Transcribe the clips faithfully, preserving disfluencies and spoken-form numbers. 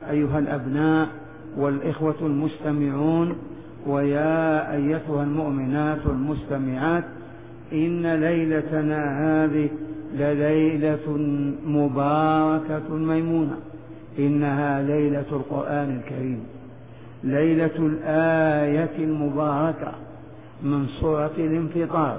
أيها الأبناء والإخوة المستمعون، ويا أيتها المؤمنات المستمعات، إن ليلتنا هذه لليلة مباركة ميمونة، إنها ليلة القرآن الكريم، ليلة الآية المباركة من سورة الانفطار.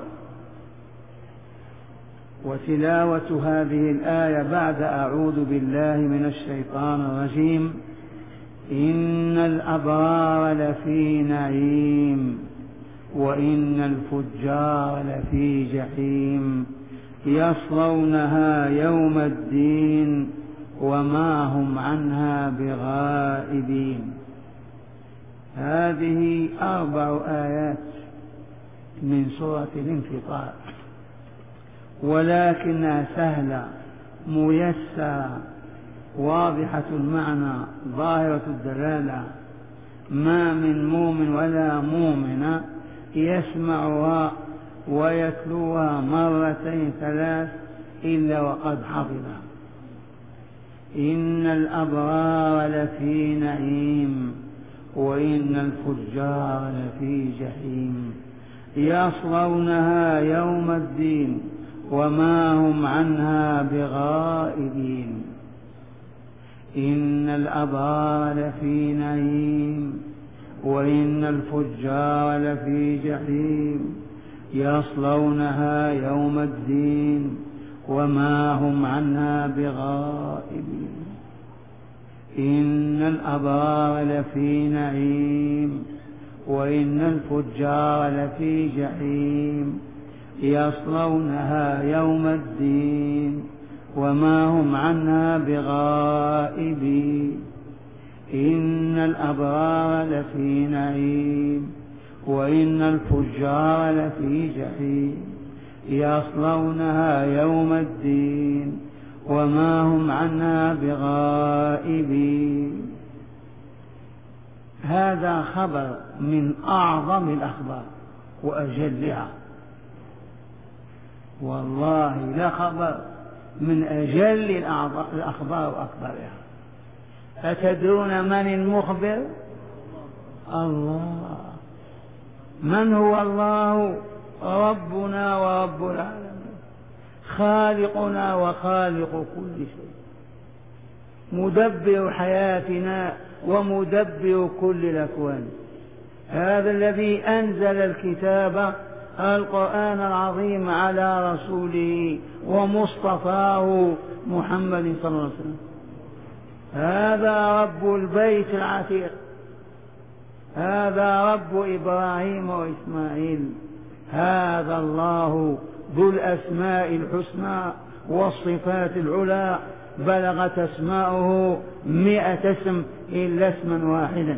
وتلاوة هذه الآية بعد أعوذ بالله من الشيطان الرجيم: إن الأبرار لفي نعيم وإن الفجار لفي جحيم يصلونها يوم الدين وما هم عنها بغائبين. هذه أربع آيات من سورة الانفطار، ولكنها سهلة ميسرة واضحة المعنى ظاهرة الدلالة، ما من مؤمن ولا مؤمنة يسمعها ويتلوها مرتين ثلاث إلا وقد حفظها. إن الأبرار لفي نعيم وإن الفجار لفي جحيم يصلونها يوم الدين وما هم عنها بغائبين. إن الأبرار لفي نعيم وإن الفجار لفي جحيم يصلونها يوم الدين وما هم عنها بغائبين. إن الأبرار لفي نعيم وإن الفجار لفي جحيم يصلونها يوم الدين وما هم عنها بغائبين. إن الأبرار لفي نعيم وإن الفجار لفي جحيم يصلونها يوم الدين وما هم عنها بغائبين. هذا خبر من أعظم الأخبار وأجلها، والله لا خبر من أجل الأخبار وأكبرها. أتدرون من المخبر؟ الله. من هو الله؟ ربنا ورب العالمين، خالقنا وخالق كل شيء، مدبر حياتنا ومدبر كل الأكوان. هذا الذي أنزل الكتاب القرآن العظيم على رسوله ومصطفاه محمد صلى الله عليه وسلم. هذا رب البيت العتيق، هذا رب إبراهيم وإسماعيل، هذا الله ذو الأسماء الحسنى والصفات العلى، بلغت أسماؤه مئة اسم إلا اسما واحدا.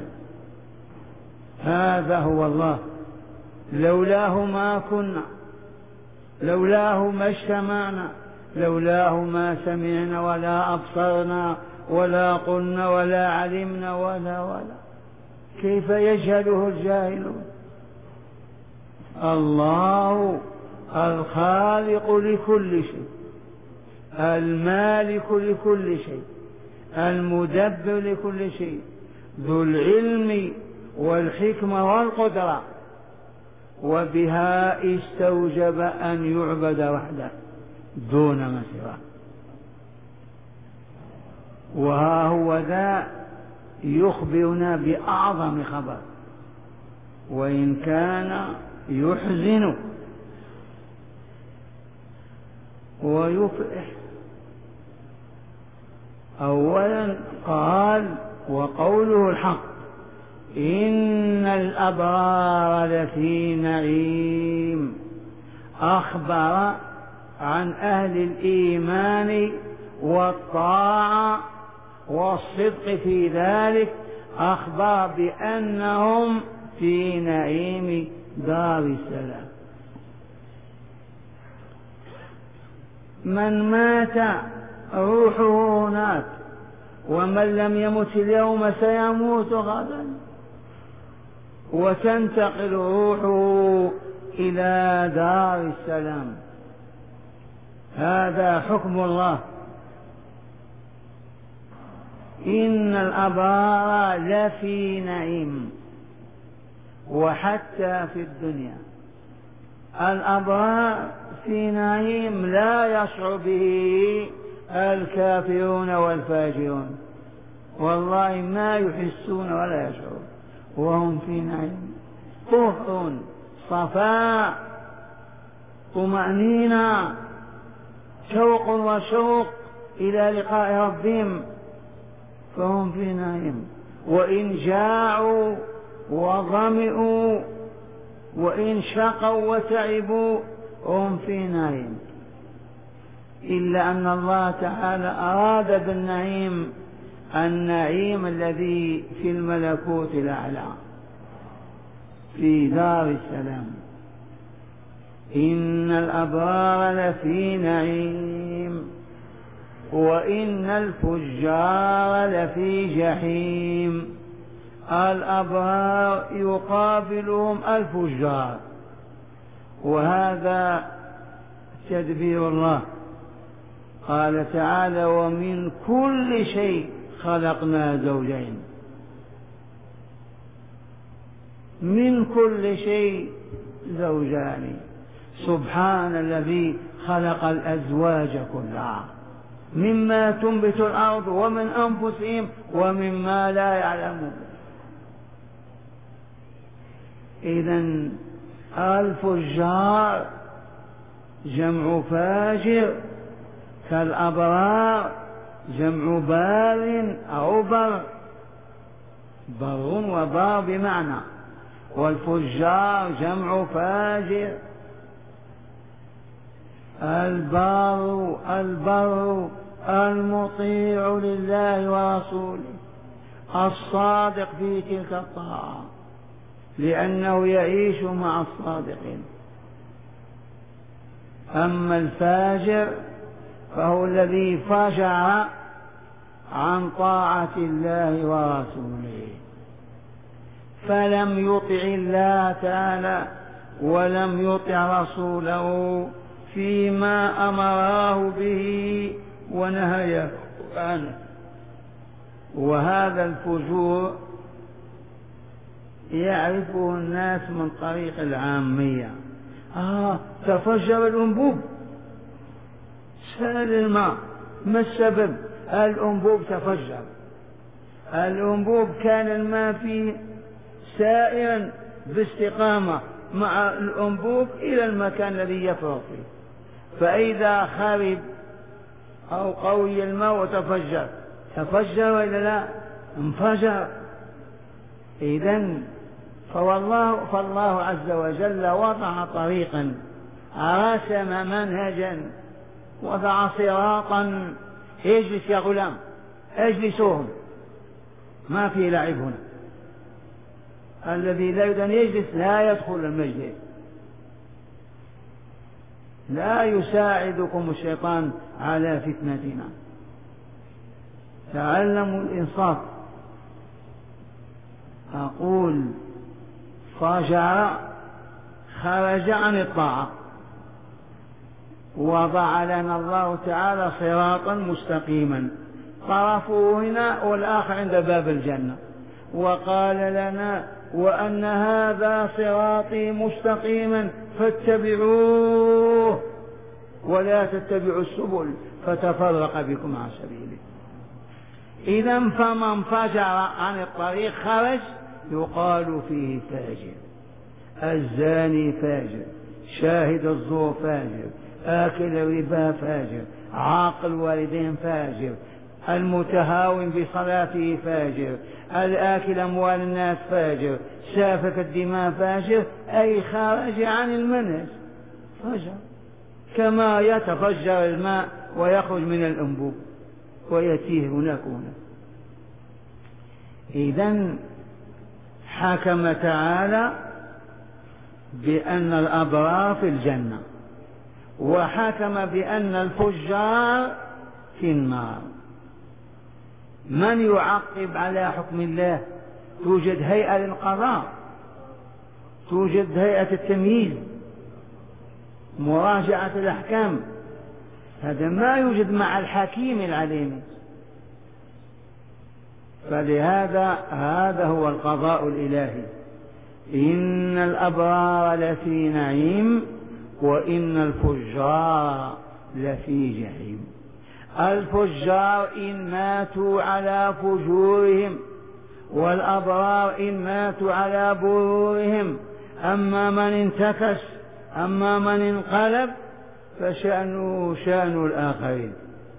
هذا هو الله، لولاه ما كنا، لولاه ما اجتمعنا، لولاه ما سمعنا ولا أبصرنا ولا قلنا ولا علمنا ولا ولا. كيف يجهله الجاهلون؟ الله الخالق لكل شيء، المالك لكل شيء، المدبر لكل شيء، ذو العلم والحكمة والقدرة، وبها استوجب أن يعبد وحده دون ما سواه. وها هو ذا يخبرنا بأعظم خبر، وإن كان يحزن ويفرح. أولا قال وقوله الحق: إن الأبرار لفي نعيم. أخبر عن أهل الإيمان والطاعة والصدق في ذلك، أخبر بأنهم في نعيم دار السلام. من مات روحه هناك، ومن لم يمت اليوم سيموت غدا، وتنتقل روحه إلى دار السلام. هذا حكم الله. إن الأبرار لفي نعيم. وحتى في الدنيا الأبرار في نعيم لا يشعر به الكافرون والفاجرون، والله ما يحسون ولا يشعرون وهم في نعيم. طهر، صفاء، طمأنينة، شوق وشوق إلى لقاء ربهم، فهم في نعيم. وإن جاعوا وظمئوا وإن شقوا وتعبوا هم في نعيم، إلا أن الله تعالى أراد بالنعيم النعيم الذي في الملكوت الأعلى في دار السلام. إن الأبرار لفي نعيم وإن الفجار لفي جحيم. الأبرار يقابلهم الفجار، وهذا تدبير الله. قال تعالى ومن كل شيء خلقنا زوجين، من كل شيء زوجان. سبحان الذي خلق الأزواج كلها مما تنبت الأرض ومن أنفسهم ومما لا يعلمون. إذن الفجار جمع فاجر، كالأبرار جمع بار أو بر، بر وبار بمعنى، والفجار جمع فاجر. البار البر المطيع لله ورسوله، الصادق في تلك الطاعة، لأنه يعيش مع الصادقين. أما الفاجر فهو الذي فجر عن طاعة الله ورسوله، فلم يطع الله تعالى ولم يطع رسوله فيما أمره به ونهيه عنه. وهذا الفجور يعرفه الناس من طريق العامية. آه تفجر الأنبوب، سال الماء، ما السبب؟ الأنبوب تفجر. الأنبوب كان الماء فيه سائرا باستقامة مع الأنبوب إلى المكان الذي يفرغ فيه، فإذا خرب أو قوي الماء وتفجر، تفجر وإلا لا؟ انفجر. إذن فوالله فالله عز وجل وضع طريقا، رسم منهجا، وضع صراطا. اجلس يا غلام، اجلسوهم، ما في لعب هنا. الذي لا يريد أن يجلس لا يدخل المجلس. لا يساعدكم الشيطان على فتنتنا. تعلموا الإنصاف. أقول فجر، خرج عن الطاعة، وضع لنا الله تعالى صراطا مستقيما، طرفه هنا والآخر عند باب الجنة، وقال لنا وأن هذا صراطي مستقيما فاتبعوه ولا تتبعوا السبل فتفرق بكم عن سبيله. إذا فمن فجر عن الطريق خرج يقال فيه فاجر. الزاني فاجر، شاهد الزور فاجر، آكل الربا فاجر، عاقل الوالدين فاجر، المتهاون بصلاته فاجر، الآكل أموال الناس فاجر، سافك الدماء فاجر، أي خارج عن المنهج فجر، كما يتفجر الماء ويخرج من الأنبوب ويتيه هناك هناك. إذن حكم تعالى بأن الأبرار في الجنة، وحكم بأن الفجار في النار. من يعقب على حكم الله؟ توجد هيئة للقضاء، توجد هيئة التمييز، مراجعة الأحكام. هذا ما يوجد مع الحكيم العليم. فلهذا هذا هو القضاء الإلهي. إن الأبرار لفي نعيم وإن الفجار لفي جحيم. الفجار إن ماتوا على فجورهم، والأبرار إن ماتوا على برورهم. أما من انتكس، أما من انقلب، فشأنه شأن الآخرين.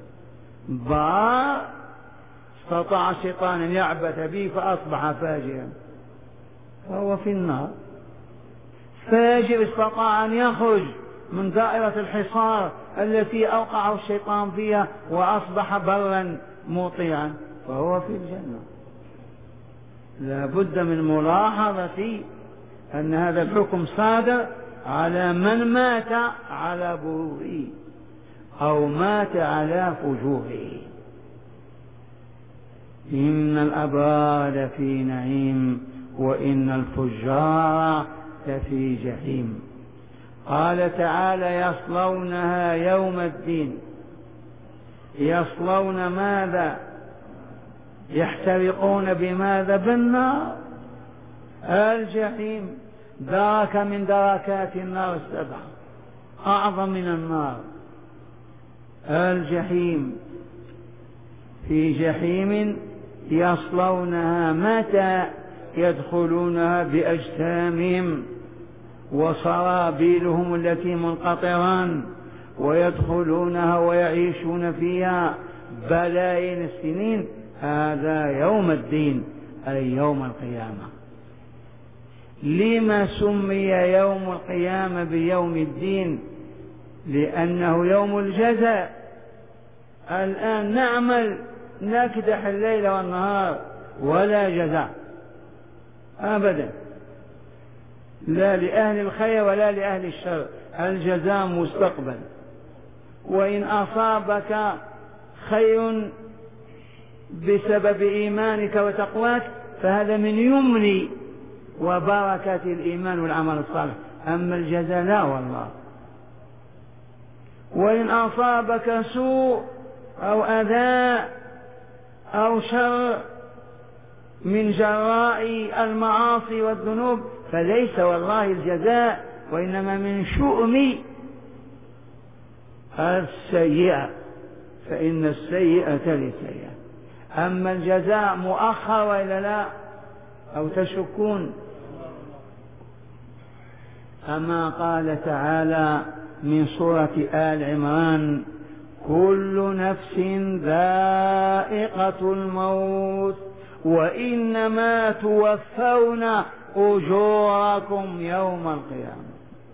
بار استطاع الشيطان أن يعبث به فأصبح فاجرا فهو في النار. فاجر استطاع أن يخرج من دائرة الحصار التي أوقعه الشيطان فيها وأصبح برا مطيعا فهو في الجنة. لا بد من ملاحظة أن هذا الحكم صادر على من مات على بروره أو مات على فجوره. إن الأبرار لفي نعيم وإن الفجار لفي جحيم. قال تعالى يصلونها يوم الدين. يصلون ماذا؟ يحترقون بماذا؟ بالنار. الجحيم دركة من دركات النار السبعة، أعظم من النار. الجحيم في جحيم يصلونها. متى يدخلونها؟ بأجسامهم وصرابيلهم التي منقطران، ويدخلونها ويعيشون فيها بلايين السنين. هذا يوم الدين أي يوم القيامة. لما سمي يوم القيامة بيوم الدين؟ لأنه يوم الجزاء. الآن نعمل نكدح الليل والنهار ولا جزاء أبدا، لا لأهل الخير ولا لأهل الشر. الجزاء مستقبل. وإن أصابك خير بسبب إيمانك وتقواك فهذا من يمن وبركة الإيمان والعمل الصالح. أما الجزاء لا والله. وإن أصابك سوء أو أذى أو شر من جراء المعاصي والذنوب فليس والله الجزاء، وإنما من شؤم السيئة، فإن السيئة للسيئة. أما الجزاء مؤخر وإلا لا؟ أو تشكون؟ أما قال تعالى من سورة آل عمران كل نفس ذائقة الموت وإنما توفون أجوركم يوم القيامة.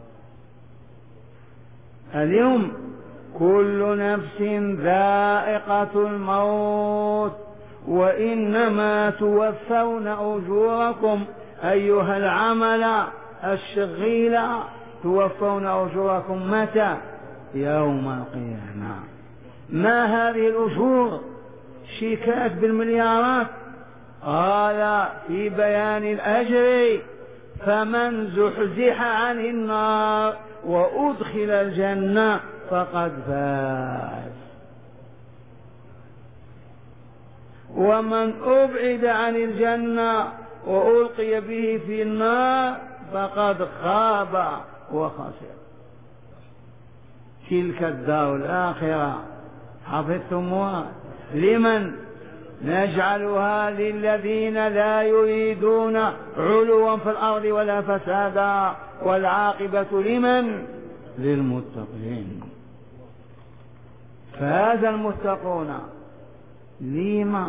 اليوم كل نفس ذائقة الموت وإنما توفون أجوركم أيها العمل الشغيل، توفون أجوركم متى؟ يوم القيامة. ما هذه الأجور؟ شيكات بالمليارات. قال في بيان الأجر فمن زحزح عن النار وأدخل الجنة فقد فاز، ومن أبعد عن الجنة وألقي به في النار فقد خاب وخسر. تلك الدار الآخرة حفظتموها؟ لمن؟ نجعلها للذين لا يريدون علوا في الأرض ولا فسادا والعاقبة لمن؟ للمتقين. فهذا المتقون لما؟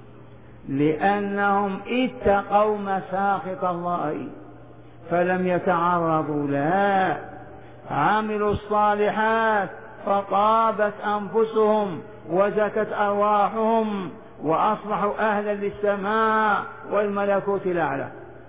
لأنهم اتقوا مساخط الله فلم يتعرضوا لها، عملوا الصالحات فطابت أنفسهم وزكت أرواحهم وأصبحوا أهلا للسماء والملكوت الأعلى.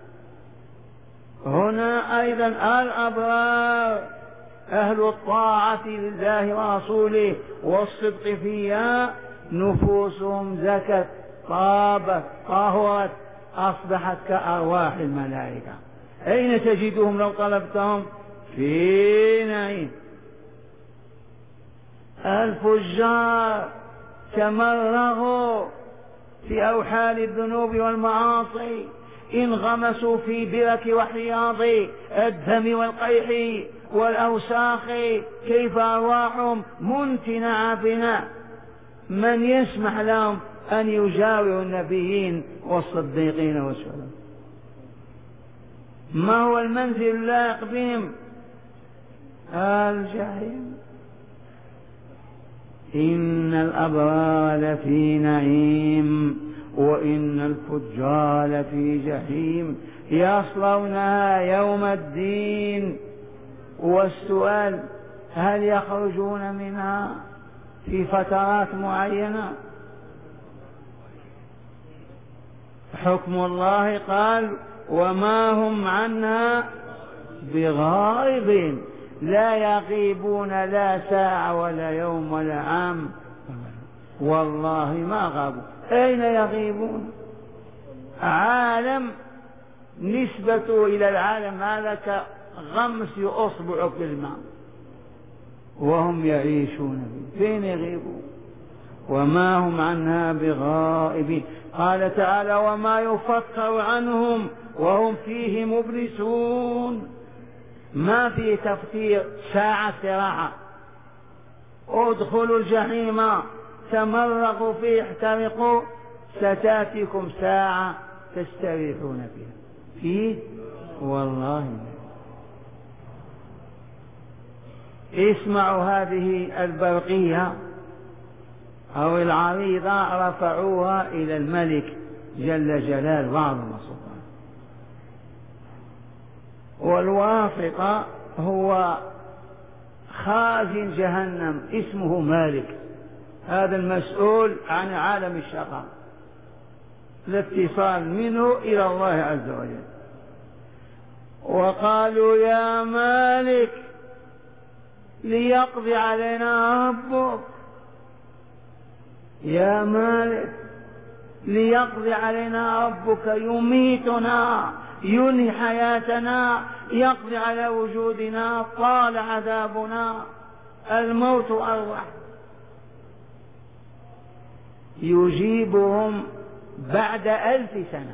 هنا أيضا الأبرار أهل الطاعة لله ورسوله والصدق فيها نفوسهم زكت طابت طهرت أصبحت كأرواح الملائكة. أين تجدهم لو طلبتهم؟ في نعيم. الفجار تمرغوا في أوحال الذنوب والمعاصي، انغمسوا في برك وحياض الدم والقيح والأوساخ، كيف أرواحهم منتنة عافنة. من يسمح لهم أن يجاوروا النبيين والصديقين والشهداء؟ ما هو المنزل اللائق بهم؟ الجحيم. إن الأبرار لفي نعيم وإن الفجار لفي جحيم يصلونها يوم الدين. والسؤال: هل يخرجون منها في فترات معينة؟ حكم الله قال: وما هم عنها بغائبين، لا يغيبون لا ساعة ولا يوم ولا عام، والله ما غابوا. أين يغيبون؟ عالم نسبته إلى العالم هذا كغمس أصبع في الماء، وهم يعيشون فيه. فين يغيبون؟ وما هم عنها بغائبين. قال تعالى: وما يفتر عنهم وهم فيه مبلسون. ما في تفتير، ساعة استراحة. ادخلوا الجحيم تمرقوا فيه احترقوا، ستاتيكم ساعة تستريحون فيها. فيه والله. اسمعوا هذه البرقية أو العريضة، رفعوها إلى الملك جل جلال وعظم سلطانه. والواسطة هو خازن جهنم اسمه مالك، هذا المسؤول عن عالم الشقاء، الاتصال منه إلى الله عز وجل. وقالوا: يا مالك ليقضي علينا ربك، يا مالك ليقضي علينا ربك، يميتنا، ينهي حياتنا، يقضي على وجودنا، طال عذابنا، الموت أروح. يجيبهم بعد ألف سنة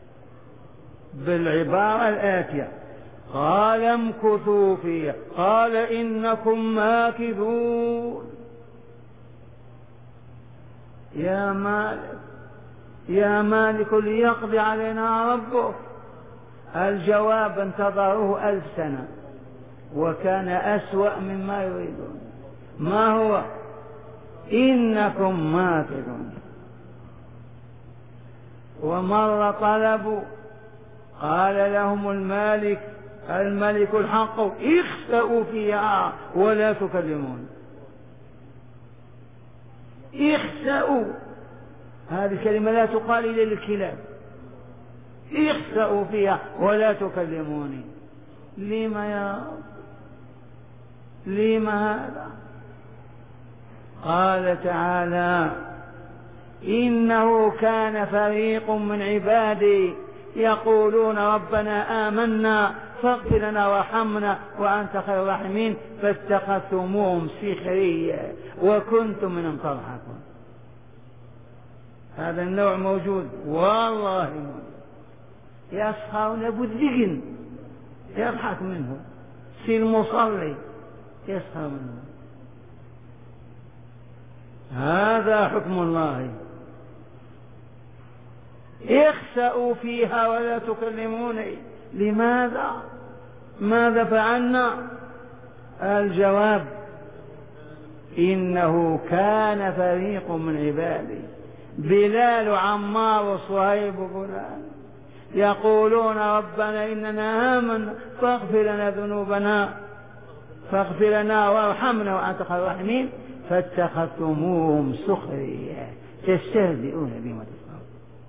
بالعبارة الآتية: قال امكثوا فيها، قال إنكم ماكثون. يا مالك يا مالك ليقضي علينا ربك. الجواب: انتظروه ألف سنة وكان أسوأ مما يريدون. ما هو؟ إنكم ماكثون. ومر طلبوا، قال لهم المالك الملك الحق: اخسأوا فيها ولا تكلمون. اخسأوا، هذه الكلمة لا تقال إلا للكلاب. اخسأوا فيها ولا تكلموني. لما يا رب؟ لما هذا؟ قال تعالى: إنه كان فريق من عبادي يقولون ربنا آمنا فاغفر لنا وارحمنا وأنت خير الراحمين فاتخذتموهم سخريا وكنتم منهم تضحكون. هذا النوع موجود والله موجود. يسخرون بالذقن، يضحك منه. سي المصلي يسخر منه. هذا حكم الله. اخسأوا فيها ولا تكلموني. لماذا؟ ماذا فعلنا؟ الجواب: إنه كان فريق من عبادي، بلال وعمار وصهيب وفلان، يقولون ربنا إننا آمنا فاغفر لنا ذنوبنا فاغفر لنا وارحمنا وأنت خير الراحمين فاتخذتموهم سخريا تستهزئون بما تسمعون.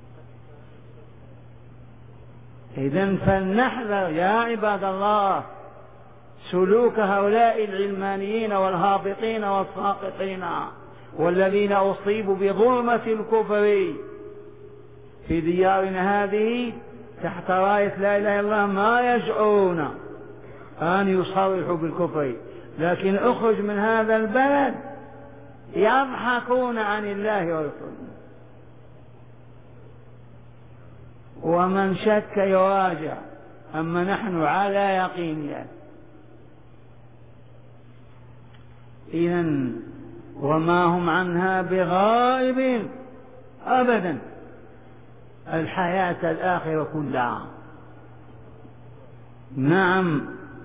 إذن فلنحذر يا عباد الله سلوك هؤلاء العلمانيين والهابطين والساقطين والذين أصيبوا بظلمة الكفر في ديارنا هذه تحت راية لا إله إلا الله، ما يشعرون أن يصرحوا بالكفر، لكن اخرج من هذا البلد يضحكون عن الله ورسوله. ومن شك يراجع، أما نحن على يقين يعني. إذن وما هم عنها بغائبين أبدا، الحياة الآخرة كلها. نعم،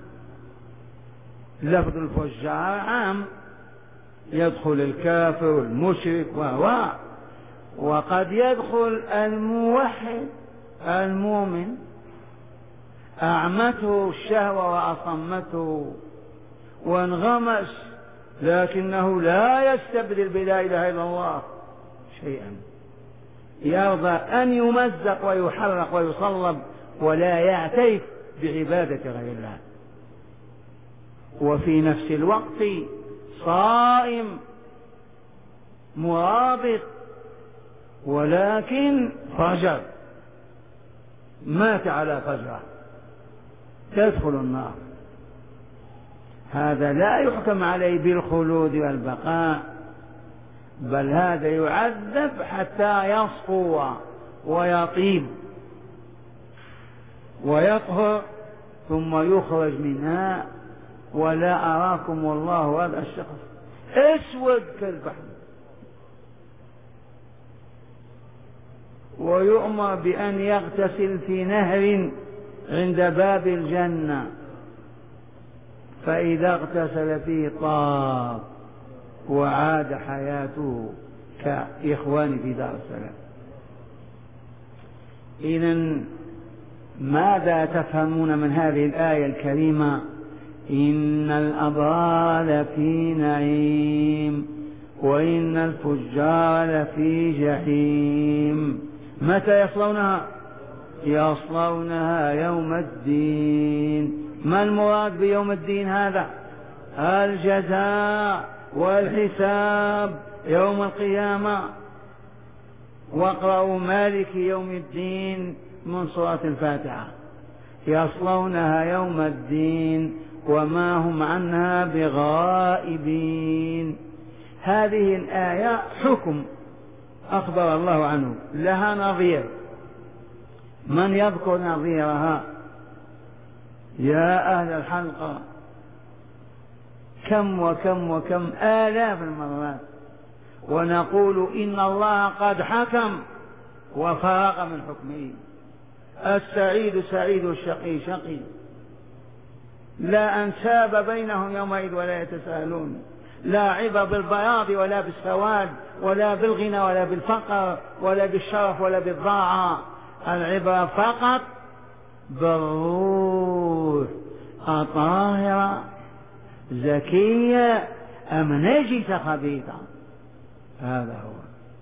لفظ الفجار عام، يدخل الكافر والمشرك و وقد يدخل الموحد المؤمن أعمته الشهوة وأصمته وانغمس، لكنه لا يستبدل بلا إله إلا الله شيئا، يرضى أن يمزق ويحرق ويصلب ولا يعترف بعبادة غير الله، وفي نفس الوقت صائم مرابط، ولكن فجر مات على فجره تدخل النار. هذا لا يحكم عليه بالخلود والبقاء، بل هذا يعذب حتى يصفو ويطيب ويطهر ثم يخرج منها. ولا أراكم والله هذا الشخص أسود كالبحر، ويؤمر بأن يغتسل في نهر عند باب الجنة، فإذا اغتسل فيه طاب وعاد حياته كإخوان في دار السلام. إذن ماذا تفهمون من هذه الآية الكريمة؟ إن الأبرار لفي نعيم وإن الفجار لفي جحيم. متى يصلونها؟ يصلونها يوم الدين. ما المراد بيوم الدين هذا؟ الجزاء والحساب يوم القيامة. واقرأوا مالك يوم الدين من سورة الفاتحة. يصلونها يوم الدين وما هم عنها بغائبين. هذه الآية حكم أخبر الله عنه، لها نظير. من يذكر نظيرها؟ يا أهل الحلقة، كم وكم وكم آلاف المرات ونقول إن الله قد حكم وفرغ من حكمه. السعيد سعيد والشقي شقي، لا أنساب بينهم يومئذ ولا يتساءلون، لا عبر بالبياض ولا بالسواد ولا بالغنى ولا بالفقر ولا بالشرف ولا بالضاعة، العبرة فقط بالروح أطاهرة زكية أم نجسة خبيثة. هذا هو.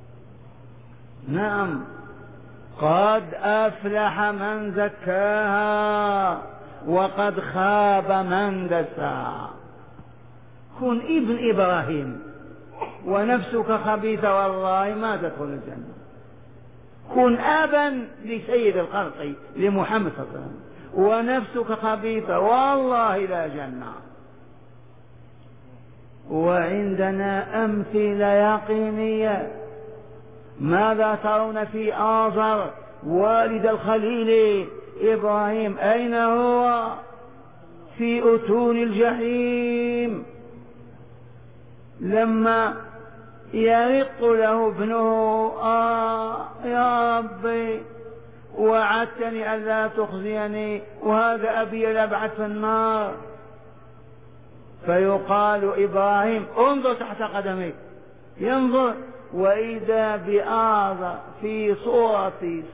نعم، قد أفلح من زكاها وقد خاب من دساها. كن ابن إبراهيم ونفسك خبيثة والله ما تدخل الجنة. كن أبا لسيد الخلق لمحمد صلى الله عليه وسلم ونفسك خبيثة والله لا جنة. وعندنا أمثلة يقينية. ماذا ترون في آزر والد الخليل إبراهيم؟ أين هو؟ في أتون الجحيم. لما يرق له ابنه: آه يا ربي وعدتني ألا تخزيني وهذا أبي الأبعد في النار. فيقال: إبراهيم انظر تحت قدميك. ينظر وإذا بآذر في صورة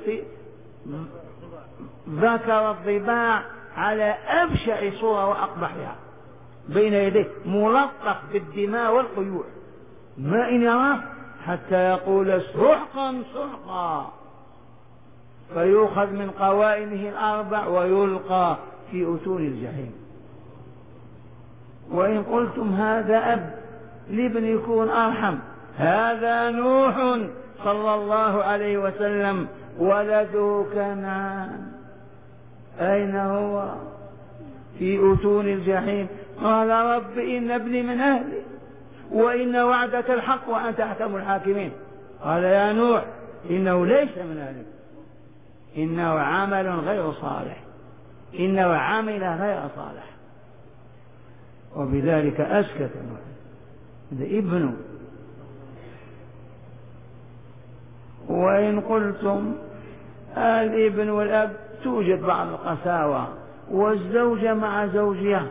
ذكر الضباع على أبشع صورة وأقبحها بين يديه، ملطخ بالدماء والقيوع، ما إن يراه حتى يقول: سحقا سحقا. فيؤخذ من قوائمه الأربع ويلقى في أتون الجحيم. وإن قلتم هذا أب لابن يكون أرحم، هذا نوح صلى الله عليه وسلم ولده كنعان. أين هو؟ في أتون الجحيم. قال: رب إن ابني من أهلي وإن وعدك الحق وأنت أحكم الحاكمين. قال: يا نوح إنه ليس من أهلك إنه عمل غير صالح، إنه عمل غير صالح. وبذلك أسكت هذا ابنه. وإن قلتم الابن والأب توجد بعض القساوة، والزوجة مع زوجها،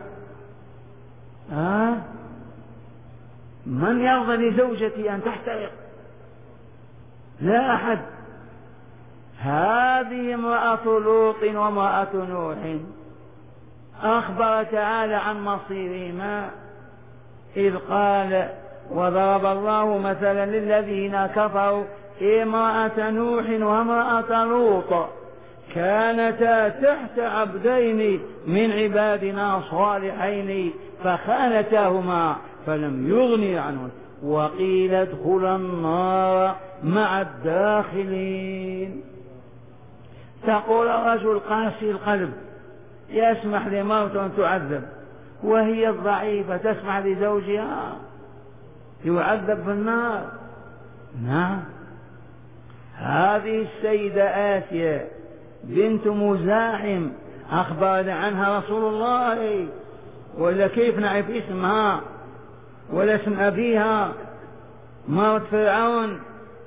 ها من يرضى لزوجتي أن تحترق؟ لا أحد. هذه امرأة لوط وامرأة نوح، أخبر تعالى عن مصيرهما إذ قال: وضرب الله مثلا للذين كفروا امرأة نوح وامرأة لوط كانتا تحت عبدين من عبادنا صالحين فخانتاهما فلم يغني عنهما وقيل ادخلا النار مع الداخلين. تقول الرجل قاسي القلب يسمح لمرته أن تعذب، وهي الضعيفة تسمح لزوجها يعذب في النار. نعم. هذه السيدة آسيا بنت مزاحم أخبرنا عنها رسول الله، ولا كيف نعرف اسمها ولا اسم أبيها؟ مرت فرعون.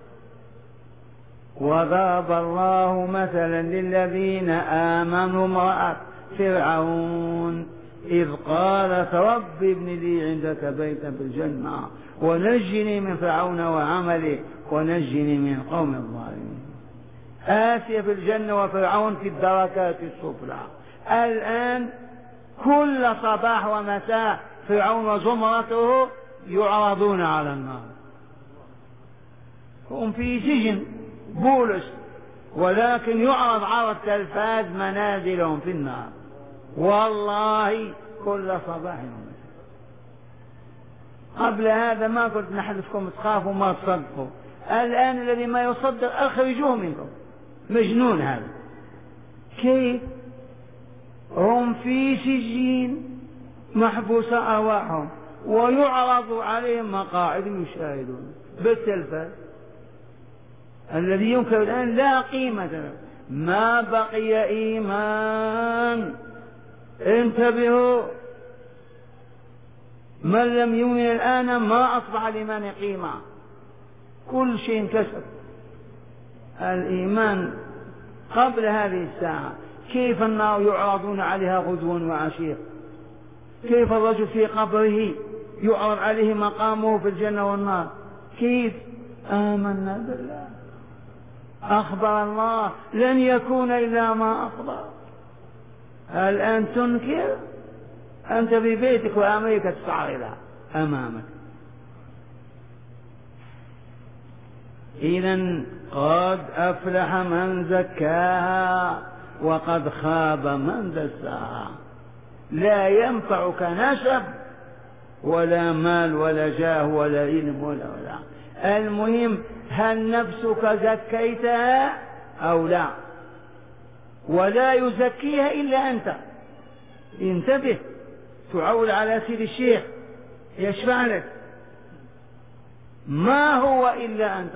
وضرب الله مثلا للذين آمنوا امرأة فرعون إذ قالت رب ابن لي عندك بيتا في الجنة ونجني من فرعون وعمله ونجني من القوم الظالمين. آسيا في الجنة وفرعون في الدركات السفلى. الآن كل صباح ومساء فرعون وزمرته يعرضون على النار، هم في سجن بولس، ولكن يعرض على التلفاز منازلهم في النار، والله كل صباح ومساء. قبل هذا ما قلت نحذفكم تخافوا ما تصدقوا، الآن الذي ما يصدق أخرجوه منكم، مجنون هذا. كيف؟ هم في سجين محبوسة أرواحهم ويعرض عليهم مقاعد يشاهدون بالتلفاز. الذي ينكر الآن لا قيمة له، ما بقي إيمان. انتبهوا، من لم يؤمن الآن ما أصبح الإيمان قيمة، كل شيء انكسر. الإيمان قبل هذه الساعة كيف النار يعرضون عليها غدوا وعشير، كيف الرجل في قبره يعرض عليه مقامه في الجنة والنار، كيف؟ آمنا بالله، أخبر الله لن يكون إلا ما أخبر. الآن تنكر، أنت في بيتك وأمريكا تستعرضها أمامك. إذن قد أفلح من زكاها وقد خاب من دساها. لا ينفعك نسب ولا مال ولا جاه ولا علم ولا ولا المهم هل نفسك زكيتها أو لا؟ ولا يزكيها إلا أنت. انتبه، تعول على سيد الشيخ يشفع لك، ما هو إلا أنت.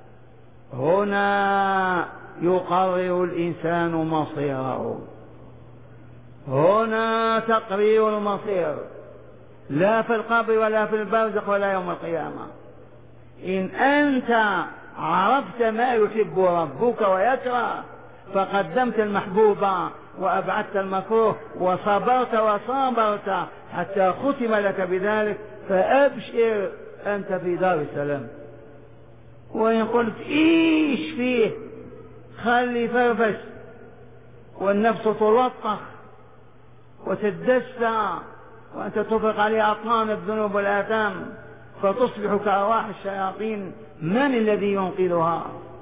هنا يقرر الإنسان مصيره، هنا تقرير المصير، لا في القبر ولا في البرزخ ولا يوم القيامة. إن أنت عرفت ما يحب ربك ويكره فقدمت المحبوب وأبعدت المكروه وصبرت وصابرت حتى ختم لك بذلك، فأبشر أنت في دار السلام. وإن قلت إيش فيه خلي فرفش والنفس تلطخ وتدسى وأنت تفرق عليه أطنان الذنوب والآثام فتصبح كأرواح الشياطين، من الذي ينقذها؟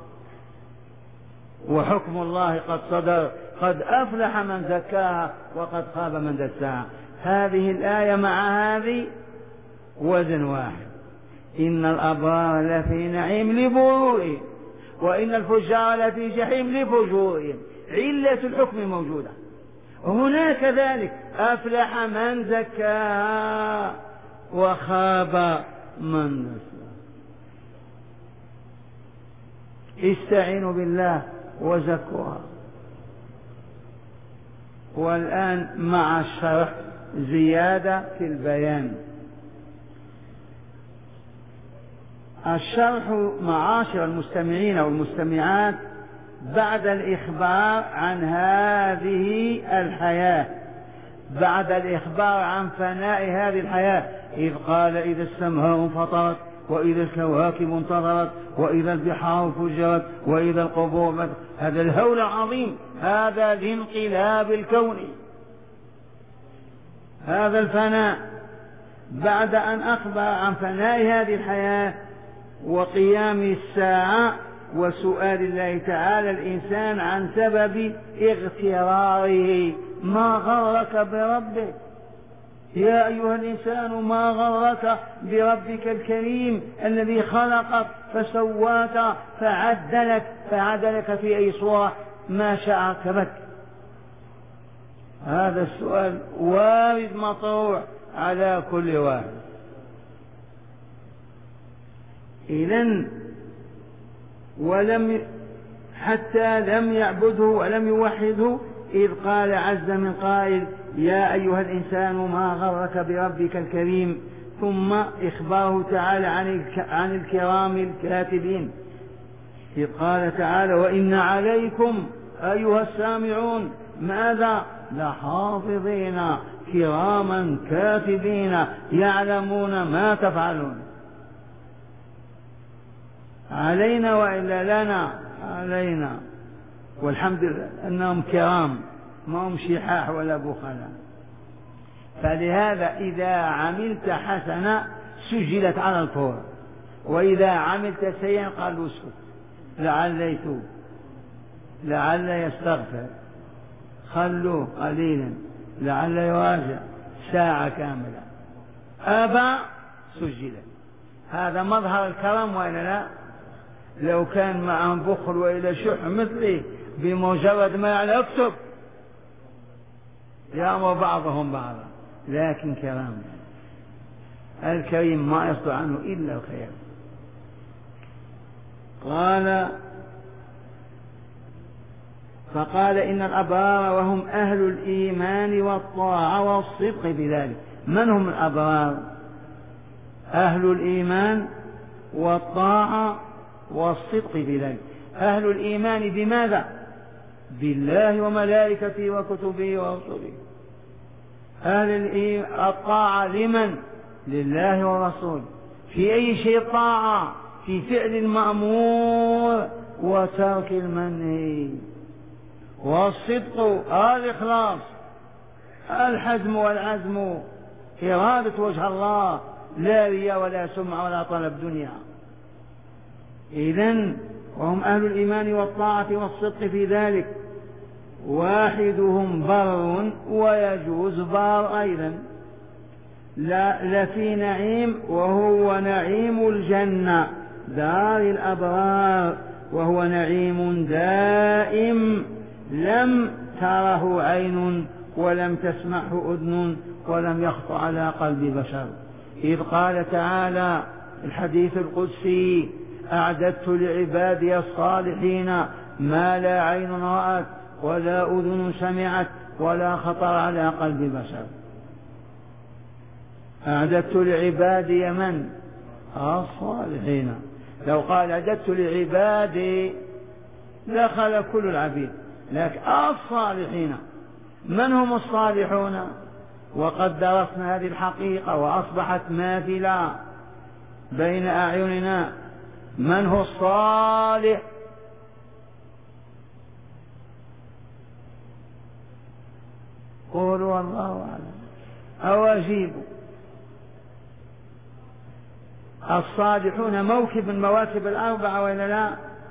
وحكم الله قد صدر، قد أفلح من زكاها وقد خاب من دساها. هذه الآية مع هذه وزن واحد. إن الأبرار لفي نعيم لبرورهم وإن الفجار لفي جحيم لفجورهم. علة الحكم موجودة. هناك ذلك أفلح من زكاها وخاب من دساها. استعينوا بالله وزكوها. والآن مع الشرح زيادة في البيان. الشرح معاشر المستمعين والمستمعات بعد الإخبار عن هذه الحياة، بعد الإخبار عن فناء هذه الحياة، إذ قال إذا السماء انفطرت وإذا الكواكب انتظرت وإذا البحار فجرت وإذا القبور بت... هذا الهول العظيم، هذا الانقلاب الكوني، هذا الفناء. بعد أن أخبر عن فناء هذه الحياة وقيام الساعة وسؤال الله تعالى الإنسان عن سبب اغتراره، ما غرك بربك يا أيها الإنسان، ما غرك بربك الكريم الذي خلقك فسواك فعدلك فعدلك في أي صورة ما شاء ركبك. هذا السؤال وارد مطروح على كل واحد. إذن ولم حتى لم يعبده ولم يوحده، إذ قال عز من قائل يا أيها الإنسان ما غرك بربك الكريم، ثم إخباره تعالى عن الكرام الكاتبين، إذ قال تعالى وإن عليكم أيها السامعون ماذا لحافظين كراما كاتبين يعلمون ما تفعلون. علينا وإلا لنا؟ علينا، والحمد لله أنهم كرام ما هم شحاح ولا بخلاء. فلهذا إذا عملت حسنة سجلت على الفور، وإذا عملت سيئا قالوا اسكت لعل يتوب لعل يستغفر، خلوه قليلا لعل يراجع ساعة كاملة، أبى سجلت. هذا مظهر الكرم وإلا لا؟ لو كان معهم بخل وإلى شح مثلي بمجرد ما يعني اكتب يأمر بعضهم بعضا، لكن كرام الكريم ما يصدر عنه إلا الخير. قال فقال إن الأبرار وهم أهل الإيمان والطاعة والصدق بذلك. من هم الأبرار؟ أهل الإيمان والطاعة والصدق بذلك. أهل الإيمان بماذا؟ بالله وملائكته وكتبه ورسله. أهل الطاعة لمن؟ لله ورسوله. في أي شيء طاعة؟ في فعل المأمور وترك المنهي. والصدق الإخلاص، الحزم والعزم، إرادة وجه الله، لا رياء ولا سمعة ولا طلب دنيا. إذن وهم أهل الإيمان والطاعة والصدق في ذلك. واحدهم بر ويجوز بار أيضا، لا لفي نعيم وهو نعيم الجنة دار الأبرار، وهو نعيم دائم لم تره عين ولم تسمعه أذن ولم يخطر على قلب بشر. إذ قال تعالى الحديث القدسي أعددت لعبادي الصالحين ما لا عين رأت ولا أذن سمعت ولا خطر على قلب بشر. أعددت لعبادي من؟ الصالحين. لو قال أعددت لعبادي دخل كل العبيد، لكن الصالحين. من هم الصالحون؟ وقد درسنا هذه الحقيقة وأصبحت ماثلة بين أعيننا. من هو الصالح؟ قولوا الله أعلم أو أجيبوا. الصالحون موكب من مواكب الأربعة وإلا لا؟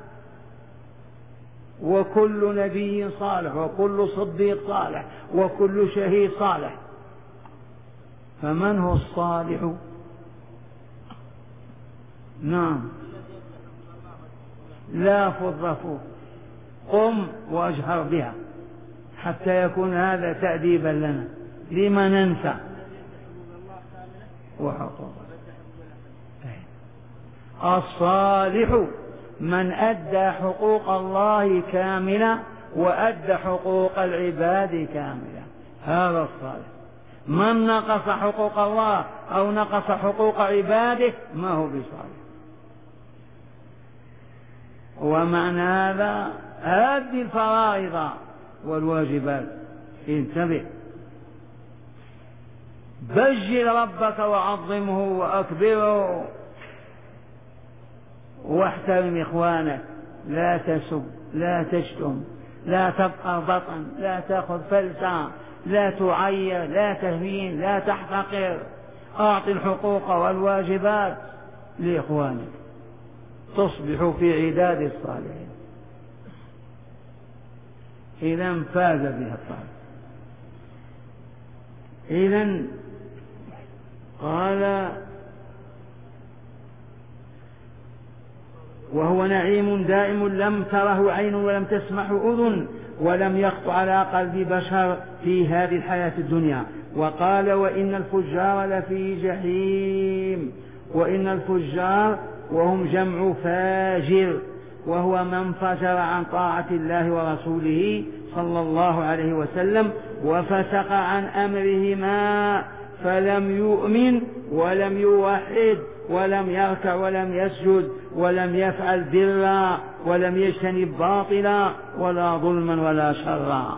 وكل نبي صالح وكل صديق صالح وكل شهيد صالح. فمن هو الصالح؟ نعم، لا فضفوا، قم واجهر بها حتى يكون هذا تأديبا لنا لما ننسى وحقوق. الصالح من أدى حقوق الله كاملة وأدى حقوق العباد كاملة. هذا الصالح. من نقص حقوق الله أو نقص حقوق عباده ما هو بصالح. ومعنى هذا أدي الفرائض والواجبات. انتبه، بجل ربك وعظمه وأكبره واحترم إخوانك، لا تسب، لا تشتم، لا تبقى بطن، لا تأخذ فلسا، لا تعير، لا تهين، لا تحتقر. أعطي الحقوق والواجبات لإخوانك تصبح في عداد الصالحين. إذا فاز بها الطالب. إذا قال وهو نعيم دائم لم تره عين ولم تسمعه أذن ولم يخط على قلب بشر في هذه الحياة الدنيا. وقال وإن الفجار لفي جحيم. وإن الفجار وهم جمع فاجر، وهو من فجر عن طاعة الله ورسوله صلى الله عليه وسلم وفسق عن أمرهما، فلم يؤمن ولم يوحد ولم يركع ولم يسجد ولم يفعل برا ولم يجتنب باطلا ولا ظلما ولا شرا.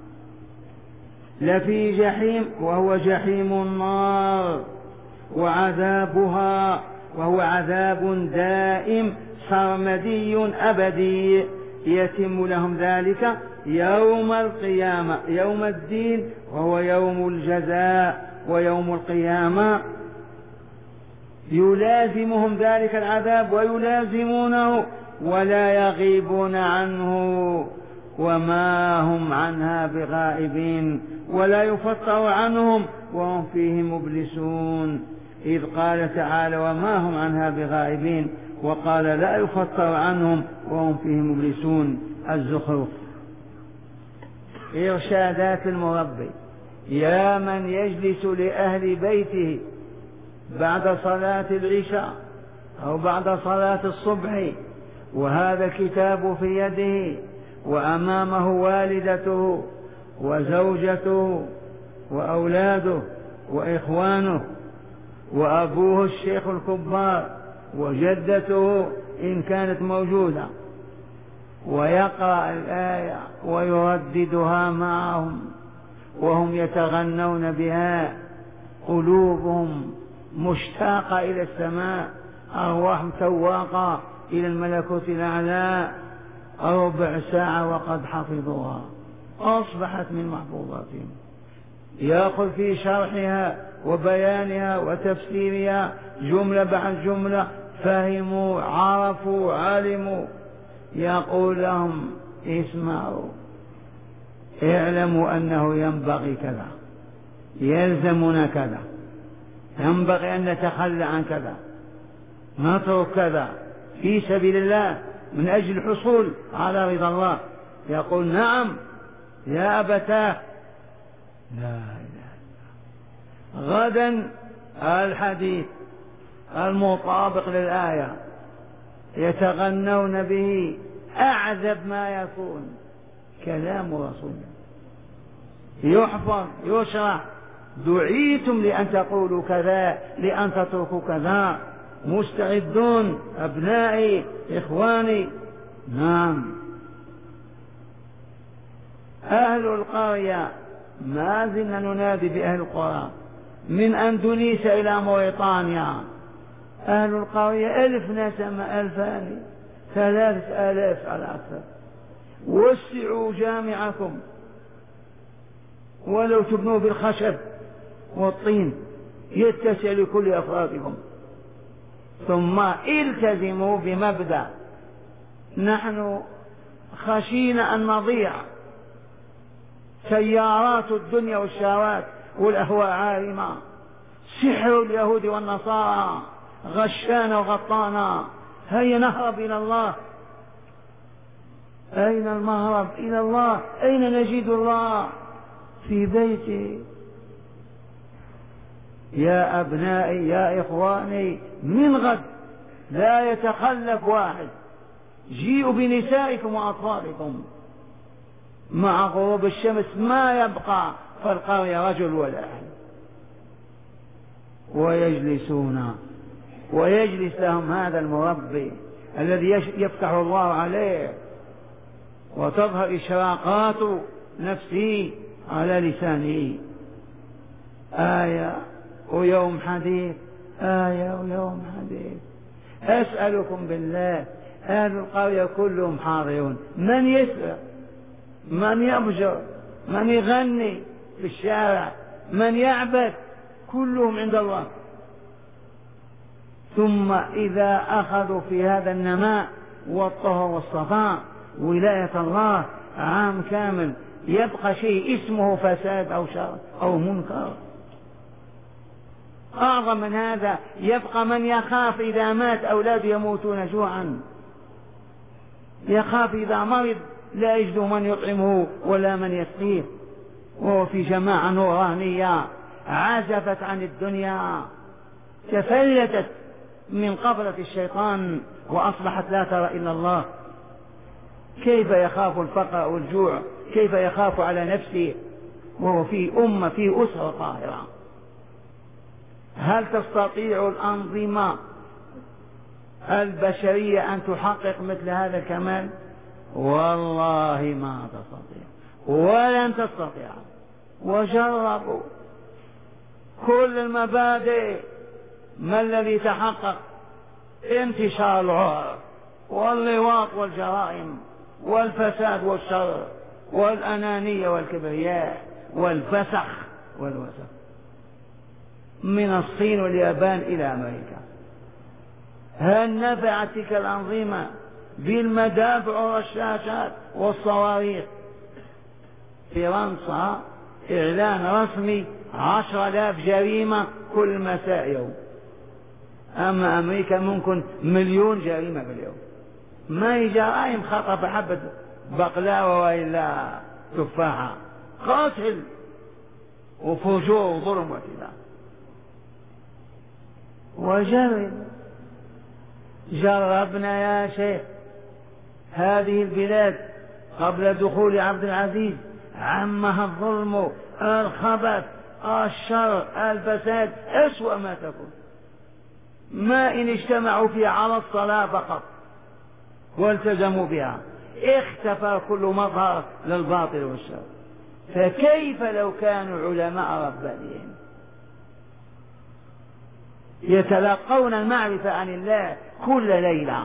لفي جحيم، وهو جحيم النار وعذابها، وهو عذاب دائم سرمدي أبدي يتم لهم ذلك يوم القيامة، يوم الدين، وهو يوم الجزاء ويوم القيامة. يلازمهم ذلك العذاب ويلازمونه ولا يغيبون عنه، وما هم عنها بغائبين، ولا يفطر عنهم وهم فيه مبلسون. إذ قال تعالى وما هم عنها بغائبين، وقال لا يفطر عنهم وهم فيه مبلسون. الزخرف. إرشادات المربي. يا من يجلس لأهل بيته بعد صلاة العشاء أو بعد صلاة الصبح وهذا الكتاب في يده وأمامه والدته وزوجته وأولاده وإخوانه وأبوه الشيخ الكبار وجدته إن كانت موجودة، ويقرأ الآية ويرددها معهم وهم يتغنون بها، قلوبهم مشتاقة إلى السماء، أرواحهم سواقة إلى الملكوت الأعلى. ربع ساعة وقد حفظوها، أصبحت من محفوظاتهم. يأخذ في شرحها وبيانها وتفسيرها جملة بعد جملة، فهموا عرفوا علموا. يقول لهم اسمعوا، اعلموا أنه ينبغي كذا، يلزمنا كذا، ينبغي أن نتخلى عن كذا، نترك كذا في سبيل الله من أجل الحصول على رضا الله. يقول نعم يا أبتاه. لا إله إلا الله. غدا الحديث المطابق للآية يتغنون به أعذب ما يكون كلام رسول يحفظ يشرح. دعيتم لأن تقولوا كذا، لأن تتركوا كذا. مستعدون أبنائي إخواني. نعم. أهل القرية ما زلنا ننادي بأهل القرى من أندونيسيا إلى موريطانيا. أهل القرية ألف نسمة، ألفان، ثلاثة آلاف على أكثر. وسعوا جامعكم ولو تبنوا بالخشب والطين يتسع لكل أفرادكم، ثم التزموا بمبدأ نحن خشينا أن نضيع. سيارات الدنيا والشهوات والأهواء عارمة، سحر اليهود والنصارى غشانا وغطانا. هيا نهرب إلى الله. أين المهرب إلى الله؟ أين نجد الله؟ في بيته. يا أبنائي يا إخواني، من غد لا يتخلف واحد. جيئوا بنسائكم وأطفالكم، مع غروب الشمس ما يبقى في القرية رجل ولا أحد، ويجلسون ويجلس لهم هذا المربي الذي يفتح الله عليه وتظهر إشراقات نفسه على لسانه. آية ويوم حديث، آية ويوم حديث. أسألكم بالله، أهل القرية كلهم حاضرون، من يسرق، من يبجر، من يغني في الشارع، من يعبد، كلهم عند الله. ثم إذا أخذوا في هذا النماء والطهر والصفاء ولاية الله عام كامل، يبقى شيء اسمه فساد أو شر أو منكر. أعظم من هذا، يبقى من يخاف إذا مات أولاده يموتون جوعا، يخاف إذا مرض لا يجد من يطعمه ولا من يسقيه، وهو في جماعة نورانية عزفت عن الدنيا، تفلتت من قبضة الشيطان وأصبحت لا ترى إلا الله. كيف يخاف الفقر والجوع؟ كيف يخاف على نفسه وهو في أمة في أسرة طاهرة؟ هل تستطيع الأنظمة البشرية أن تحقق مثل هذا الكمال؟ والله ما تستطيع ولن تستطيع. وجربوا كل المبادئ، ما الذي تحقق؟ انتشار العار واللواط والجرائم والفساد والشر والأنانية والكبرياء والفسخ والوسخ، من الصين واليابان إلى أمريكا. هل نفعت تلك الأنظمة بالمدافع والرشاشات والصواريخ؟ فرنسا إعلان رسمي عشر آلاف جريمة كل مساء يوم، أما أمريكا ممكن مليون جريمة في اليوم. ما هي جرائم خطف حبة بقلاوة وإلا تفاحة، قتل وفجور وظلم واعتداء. وجرب جربنا يا شيخ هذه البلاد قبل دخول عبد العزيز، عمها الظلم الخبث الشر الفساد أسوأ ما تكون. ما إن اجتمعوا فيها على الصلاة فقط والتزموا بها اختفى كل مظهر للباطل والشر. فكيف لو كانوا علماء ربانيين يتلقون المعرفة عن الله كل ليلة؟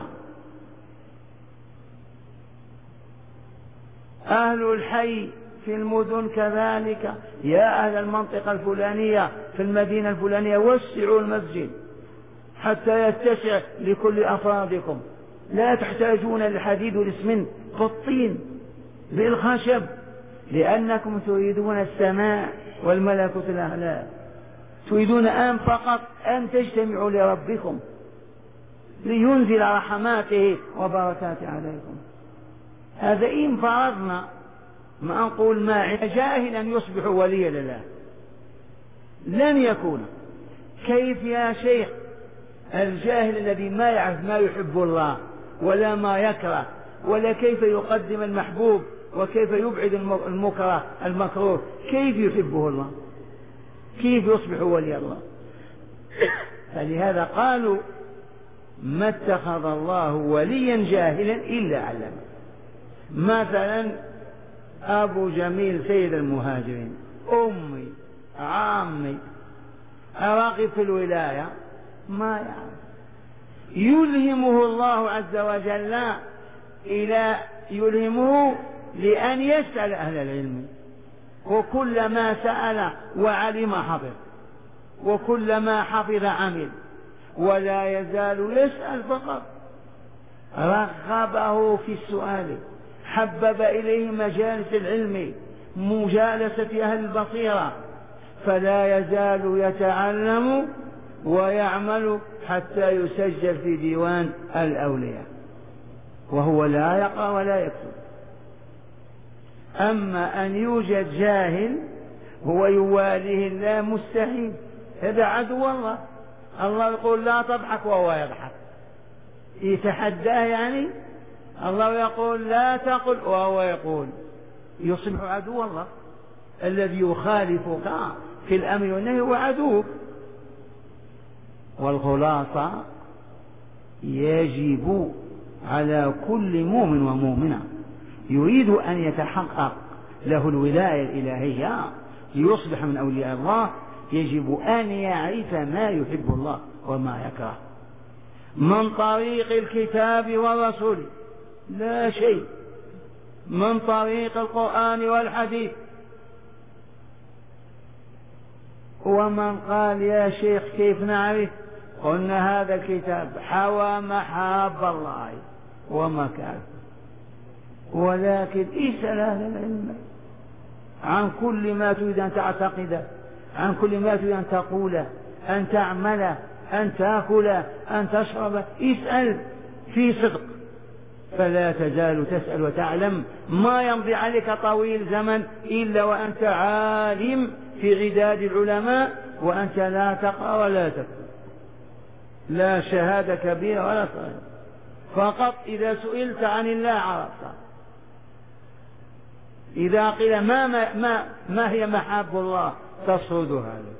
أهل الحي في المدن كذلك، يا أهل المنطقة الفلانية في المدينة الفلانية وسعوا المسجد حتى يتسع لكل أفرادكم، لا تحتاجون للحديد والإسمنت بالطين بالخشب، لأنكم تريدون السماء والملكوت الأعلى، تريدون أن فقط أن تجتمعوا لربكم لينزل رحماته وبركاته عليكم. هذا إن فرضنا، ما نقول ما جاهلا يصبح وليا لله، لن يكون. كيف يا شيخ الجاهل الذي ما يعرف ما يحب الله ولا ما يكره ولا كيف يقدم المحبوب وكيف يبعد المكره المكروه، كيف يحبه الله؟ كيف يصبح ولي الله؟ فلهذا قالوا ما اتخذ الله وليا جاهلا إلا علمه. مثلا أبو جميل سيد المهاجرين، أمي عامي أراقب في الولاية، ما يعرف، يلهمه الله عز وجل إلى يلهمه لأن يسأل أهل العلم، وكلما سأل وعلم حفظ، وكلما حفظ عمل، ولا يزال يسأل فقط. رغبه في السؤال، حبب إليه مجالس العلم، مجالسة أهل البصيرة، فلا يزال يتعلم ويعمل حتى يسجل في ديوان الأولياء وهو لا يقرأ ولا يكتب. أما أن يوجد جاهل هو يواليه الله مستحيل، هذا عدو الله. الله يقول لا تضحك وهو يضحك، يتحداه يعني. الله يقول لا تقل وهو يقول. يصبح عدو الله. الذي يخالفك في الأمر والنهي هو عدوك. والخلاصة يجب على كل مؤمن ومؤمنة يريد أن يتحقق له الولاية الإلهية ليصبح من أولياء الله يجب أن يعرف ما يحب الله وما يكره من طريق الكتاب والرسول، لا شيء، من طريق القرآن والحديث. ومن قال يا شيخ كيف نعرف؟ قلنا هذا الكتاب حوى محاب الله ومكانه، ولكن اسأل أهل العلم عن كل ما تريد أن تعتقده، عن كل ما تريد أن تقوله، أن تعمله، أن تأكله، أن تشربه، اسأل في صدق، فلا تزال تسأل وتعلم. ما يمضي عليك طويل زمن إلا وأنت عالم في عداد العلماء وأنت لا تقرأ ولا تكتب، لا شهادة كبيرة ولا صغيرة، فقط إذا سئلت عن الله عرفت. إذا قيل ما, ما, ما, ما هي محاب الله تصردها له،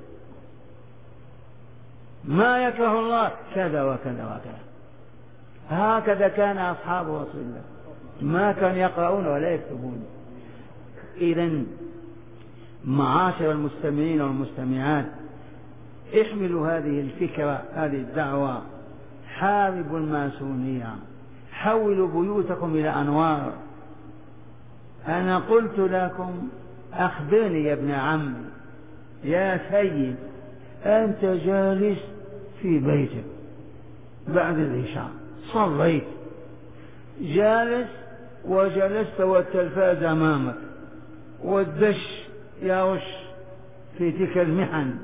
ما يكره الله كذا وكذا وكذا. هكذا كان أصحاب رسول الله، ما كان يقرؤون ولا يكتبون. إذن معاشر المستمعين والمستمعات، احملوا هذه الفكرة، هذه الدعوة، حاربوا الماسونية، حولوا بيوتكم إلى أنوار. أنا قلت لكم أخبرني يا ابن عمي يا سيد، أنت جالس في بيتك بعد العشاء، صليت، جالس وجلست والتلفاز أمامك والدش يرش في تلك المحن،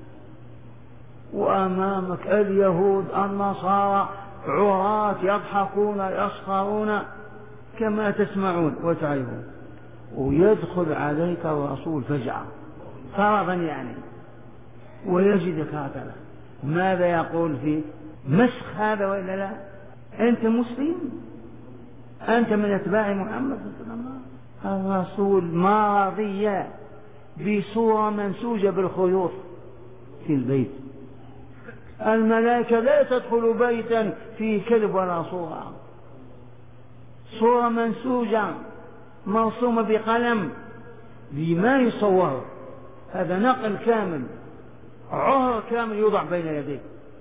وأمامك اليهود النصارى عراة يضحكون يسخرون كما تسمعون وتعرفون، ويدخل عليك الرسول فجأة فرضا يعني ويجدك هكذا، ماذا يقول فيه؟ مسخ هذا وإلا لا؟ أنت مسلم، أنت من أتباع محمد صلى الله عليه وسلم. الرسول ما رضي بصورة منسوجة بالخيوط في البيت. الملائكة لا تدخل بيتا فيه كلب ولا صورة، صورة منسوجة مرسومة بقلم بما يصور، هذا نقل كامل، عهر كامل يوضع بين يديك.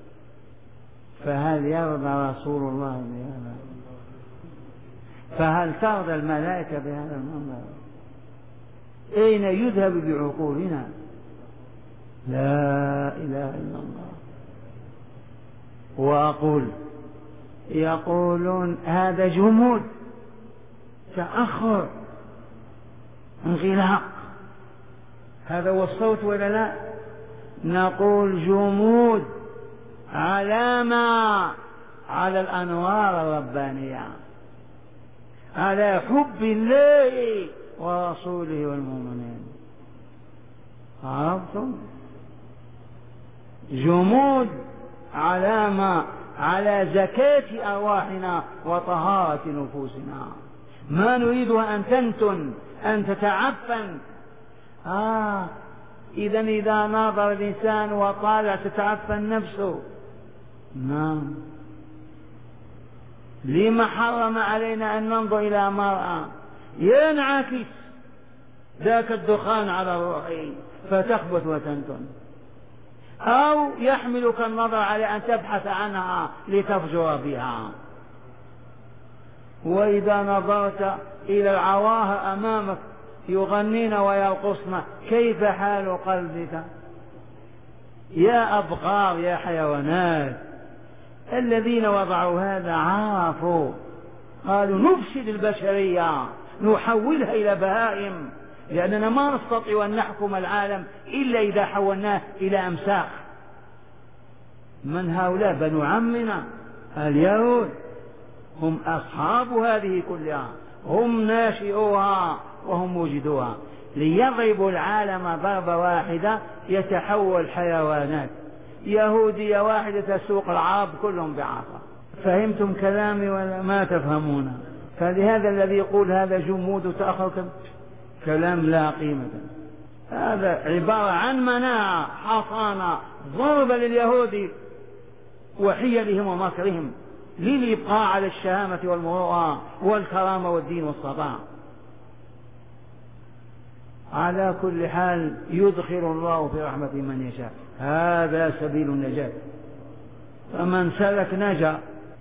فهل يرضى رسول الله بهذا؟ فهل ترضى الملائكة بهذا المنظر؟ أين يذهب بعقولنا؟ لا إله إلا الله. وأقول يقولون هذا جمود، تأخر، انغلاق، هذا هو الصوت ولا لا؟ نقول جمود علامة على الأنوار الربانية، على حب الله ورسوله والمؤمنين. عرفتم؟ جمود علامة على زكاة أرواحنا وطهارة نفوسنا، ما نريدها أن تنتن أن تتعفن. آه إذا إذا نظر الإنسان وطالع تتعفن نفسه. نعم، لما حرم علينا أن ننظر إلى مرأة ينعكس ذاك الدخان على الروح فتخبث وتنتن، أو يحملك النظر على أن تبحث عنها لتفجر بها. وإذا نظرت إلى العواهر أمامك يغنين ويرقصن كيف حال قلبك؟ يا أبقار يا حيوانات. الذين وضعوا هذا عرفوا، قالوا نفسد البشرية، نحولها إلى بهائم، لأننا ما نستطيع أن نحكم العالم إلا إذا حولناه إلى أمساخ. من هؤلاء؟ بنو عمنا اليهود، هم أصحاب هذه كلها، هم ناشئوها وهم موجدوها، ليضربوا العالم ضربة واحدة يتحول حيوانات. يهودية واحدة تسوق العرب كلهم بعصا. فهمتم كلامي ولا ما تفهمون؟ فلهذا الذي يقول هذا جمود وتأخر كلام لا قيمة. هذا عبارة عن مناعة حصانة ضربة لليهود وحيلهم ومكرهم للإبقاء على الشهامة والمروءة والكرامة والدين والصلاة. على كل حال يدخل الله في رحمته من يشاء، هذا سبيل النجاة، فمن سلك نجا